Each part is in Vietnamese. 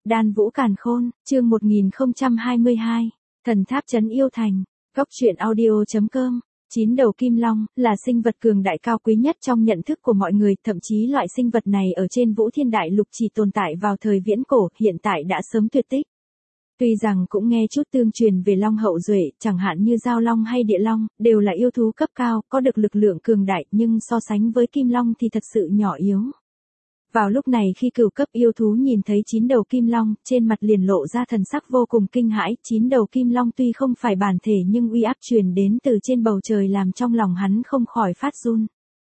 Đan Vũ Càn Khôn, chương 1022, Thần Tháp trấn yêu thành, góc truyện audio.com. Chín đầu kim long là sinh vật cường đại cao quý nhất trong nhận thức của mọi người, thậm chí loại sinh vật này ở trên Vũ Thiên Đại Lục chỉ tồn tại vào thời viễn cổ, hiện tại đã sớm tuyệt tích. Tuy rằng cũng nghe chút tương truyền về long hậu duệ, chẳng hạn như giao long hay địa long, đều là yêu thú cấp cao, có được lực lượng cường đại, nhưng so sánh với kim long thì thật sự nhỏ yếu. Vào lúc này khi cửu cấp yêu thú nhìn thấy 9 đầu kim long, trên mặt liền lộ ra thần sắc vô cùng kinh hãi. 9 đầu kim long tuy không phải bản thể nhưng uy áp truyền đến từ trên bầu trời làm trong lòng hắn không khỏi phát run.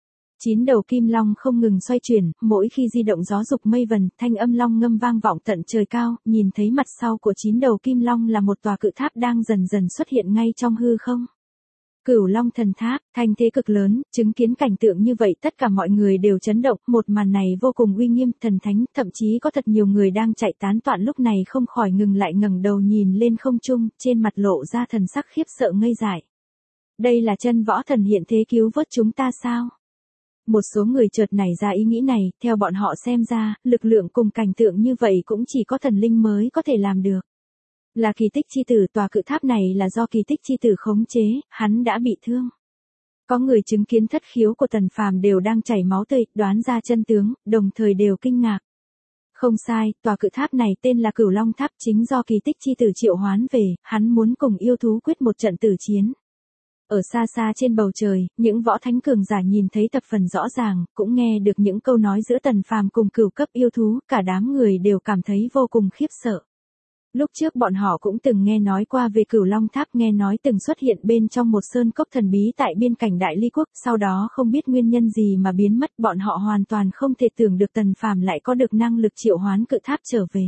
9 đầu kim long không ngừng xoay chuyển, mỗi khi di động gió dục mây vần, thanh âm long ngâm vang vọng tận trời cao. Nhìn thấy mặt sau của 9 đầu kim long là một tòa cự tháp đang dần dần xuất hiện ngay trong hư không. Cửu Long Thần Tháp, thanh thế cực lớn, chứng kiến cảnh tượng như vậy tất cả mọi người đều chấn động, một màn này vô cùng uy nghiêm, thần thánh, thậm chí có thật nhiều người đang chạy tán loạn lúc này không khỏi ngừng lại ngẩng đầu nhìn lên không trung, trên mặt lộ ra thần sắc khiếp sợ ngây dại. Đây là chân võ thần hiện thế cứu vớt chúng ta sao? Một số người chợt nảy ra ý nghĩ này, theo bọn họ xem ra, lực lượng cùng cảnh tượng như vậy cũng chỉ có thần linh mới có thể làm được. Là kỳ tích chi tử, tòa cự tháp này là do kỳ tích chi tử khống chế, hắn đã bị thương. Có người chứng kiến thất khiếu của Tần Phàm đều đang chảy máu tươi, đoán ra chân tướng, đồng thời đều kinh ngạc. Không sai, tòa cự tháp này tên là Cửu Long Tháp, chính do kỳ tích chi tử triệu hoán về, hắn muốn cùng yêu thú quyết một trận tử chiến. Ở xa xa trên bầu trời, những võ thánh cường giả nhìn thấy thập phần rõ ràng, cũng nghe được những câu nói giữa Tần Phàm cùng cửu cấp yêu thú, cả đám người đều cảm thấy vô cùng khiếp sợ. Lúc trước bọn họ cũng từng nghe nói qua về Cửu Long Tháp, nghe nói từng xuất hiện bên trong một sơn cốc thần bí tại biên cảnh Đại Ly Quốc, sau đó không biết nguyên nhân gì mà biến mất, bọn họ hoàn toàn không thể tưởng được Tần Phàm lại có được năng lực triệu hoán cự tháp trở về.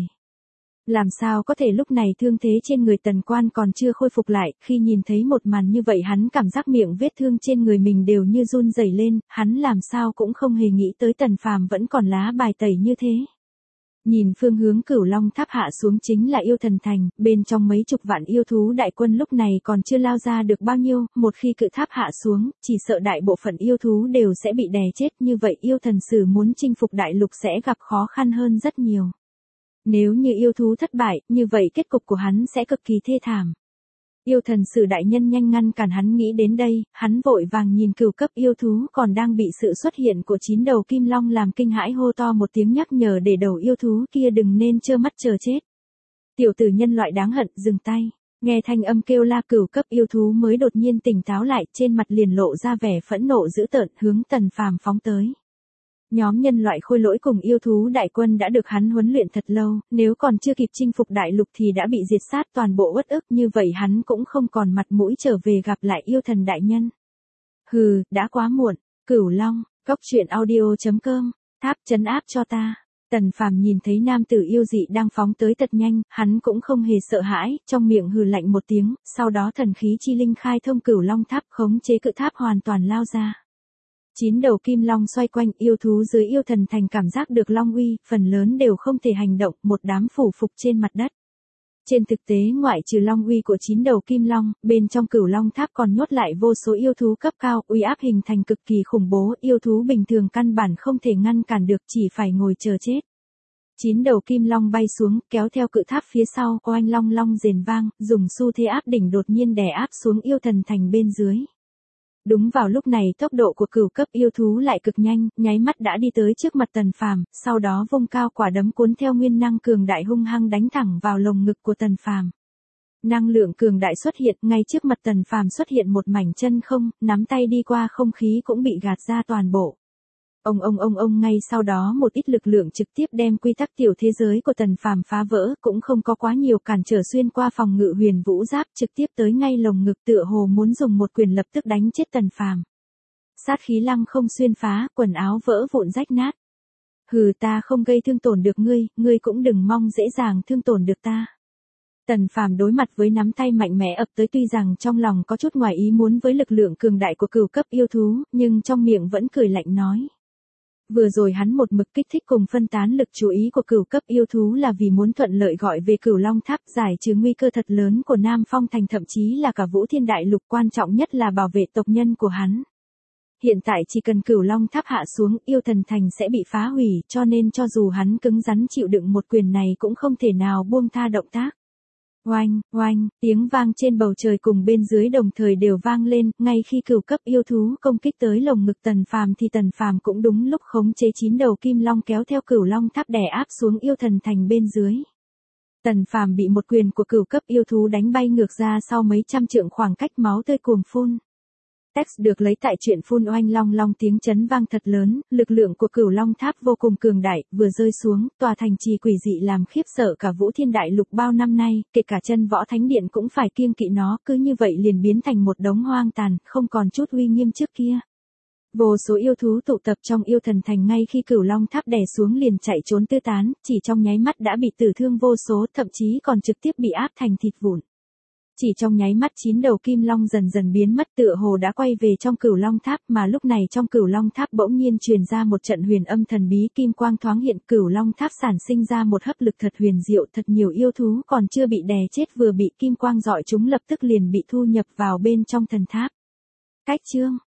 Làm sao có thể lúc này thương thế trên người Tần Quan còn chưa khôi phục lại, khi nhìn thấy một màn như vậy hắn cảm giác miệng vết thương trên người mình đều như run rẩy lên, hắn làm sao cũng không hề nghĩ tới Tần Phàm vẫn còn lá bài tẩy như thế. Nhìn phương hướng Cửu Long Tháp hạ xuống chính là yêu thần thành, bên trong mấy chục vạn yêu thú đại quân lúc này còn chưa lao ra được bao nhiêu, một khi cự tháp hạ xuống, chỉ sợ đại bộ phận yêu thú đều sẽ bị đè chết, như vậy yêu thần sử muốn chinh phục đại lục sẽ gặp khó khăn hơn rất nhiều. Nếu như yêu thú thất bại, như vậy kết cục của hắn sẽ cực kỳ thê thảm. Yêu thần sử đại nhân nhanh ngăn cản hắn, nghĩ đến đây, hắn vội vàng nhìn cửu cấp yêu thú còn đang bị sự xuất hiện của 9 đầu kim long làm kinh hãi, hô to một tiếng nhắc nhở để đầu yêu thú kia đừng nên trơ mắt chờ chết. Tiểu tử nhân loại đáng hận, dừng tay. Nghe thanh âm kêu la, cửu cấp yêu thú mới đột nhiên tỉnh táo lại, trên mặt liền lộ ra vẻ phẫn nộ dữ tợn, hướng Tần Phàm phóng tới. Nhóm nhân loại khôi lỗi cùng yêu thú đại quân đã được hắn huấn luyện thật lâu, nếu còn chưa kịp chinh phục đại lục thì đã bị diệt sát toàn bộ, uất ức, như vậy hắn cũng không còn mặt mũi trở về gặp lại yêu thần đại nhân. Hừ, đã quá muộn. Cửu Long, góc truyện audio.com, tháp trấn áp cho ta. Tần Phàm nhìn thấy nam tử yêu dị đang phóng tới thật nhanh, hắn cũng không hề sợ hãi, trong miệng hừ lạnh một tiếng, sau đó thần khí chi linh khai thông Cửu Long Tháp, khống chế cự tháp hoàn toàn lao ra. 9 đầu kim long xoay quanh, yêu thú dưới yêu thần thành cảm giác được long uy, phần lớn đều không thể hành động, một đám phủ phục trên mặt đất. Trên thực tế ngoại trừ long uy của 9 đầu kim long, bên trong Cửu Long Tháp còn nhốt lại vô số yêu thú cấp cao, uy áp hình thành cực kỳ khủng bố, yêu thú bình thường căn bản không thể ngăn cản được, chỉ phải ngồi chờ chết. 9 đầu kim long bay xuống, kéo theo cự tháp phía sau, oanh long long rền vang, dùng xu thế áp đỉnh đột nhiên đè áp xuống yêu thần thành bên dưới. Đúng vào lúc này tốc độ của cửu cấp yêu thú lại cực nhanh, nháy mắt đã đi tới trước mặt Tần Phàm, sau đó vung cao quả đấm cuốn theo nguyên năng cường đại hung hăng đánh thẳng vào lồng ngực của Tần Phàm. Năng lượng cường đại xuất hiện, ngay trước mặt Tần Phàm xuất hiện một mảnh chân không, nắm tay đi qua không khí cũng bị gạt ra toàn bộ. Ông ngay sau đó một ít lực lượng trực tiếp đem quy tắc tiểu thế giới của Tần Phàm phá vỡ, cũng không có quá nhiều cản trở, xuyên qua phòng ngự huyền vũ giáp trực tiếp tới ngay lồng ngực, tựa hồ muốn dùng một quyền lập tức đánh chết Tần Phàm. Sát khí lăng không xuyên phá, quần áo vỡ vụn rách nát. Hừ, ta không gây thương tổn được ngươi, ngươi cũng đừng mong dễ dàng thương tổn được ta. Tần Phàm đối mặt với nắm tay mạnh mẽ ập tới, tuy rằng trong lòng có chút ngoài ý muốn với lực lượng cường đại của cửu cấp yêu thú, nhưng trong miệng vẫn cười lạnh nói. Vừa rồi hắn một mực kích thích cùng phân tán lực chú ý của cửu cấp yêu thú là vì muốn thuận lợi gọi về Cửu Long Tháp, giải trừ nguy cơ thật lớn của Nam Phong Thành, thậm chí là cả Vũ Thiên Đại Lục, quan trọng nhất là bảo vệ tộc nhân của hắn. Hiện tại chỉ cần Cửu Long Tháp hạ xuống, yêu thần thành sẽ bị phá hủy, cho nên cho dù hắn cứng rắn chịu đựng một quyền này cũng không thể nào buông tha động tác. Oanh, oanh, tiếng vang trên bầu trời cùng bên dưới đồng thời đều vang lên, ngay khi cửu cấp yêu thú công kích tới lồng ngực Tần Phàm thì Tần Phàm cũng đúng lúc khống chế 9 đầu kim long kéo theo Cửu Long Tháp đè áp xuống yêu thần thành bên dưới. Tần Phàm bị một quyền của cửu cấp yêu thú đánh bay ngược ra sau mấy trăm trượng, khoảng cách máu tươi cuồng phun. Text được lấy tại truyện phun oanh long long, tiếng chấn vang thật lớn, lực lượng của Cửu Long Tháp vô cùng cường đại, vừa rơi xuống, tòa thành trì quỷ dị làm khiếp sợ cả Vũ Thiên Đại Lục bao năm nay, kể cả chân võ thánh điện cũng phải kiêng kỵ nó, cứ như vậy liền biến thành một đống hoang tàn, không còn chút uy nghiêm trước kia. Vô số yêu thú tụ tập trong yêu thần thành, ngay khi Cửu Long Tháp đè xuống liền chạy trốn tứ tán, chỉ trong nháy mắt đã bị tử thương vô số, thậm chí còn trực tiếp bị áp thành thịt vụn. Chỉ trong nháy mắt 9 đầu kim long dần dần biến mất, tựa hồ đã quay về trong Cửu Long Tháp, mà lúc này trong Cửu Long Tháp bỗng nhiên truyền ra một trận huyền âm thần bí, kim quang thoáng hiện, Cửu Long Tháp sản sinh ra một hấp lực thật huyền diệu, thật nhiều yêu thú còn chưa bị đè chết vừa bị kim quang rọi chúng lập tức liền bị thu nhập vào bên trong thần tháp. Cách chương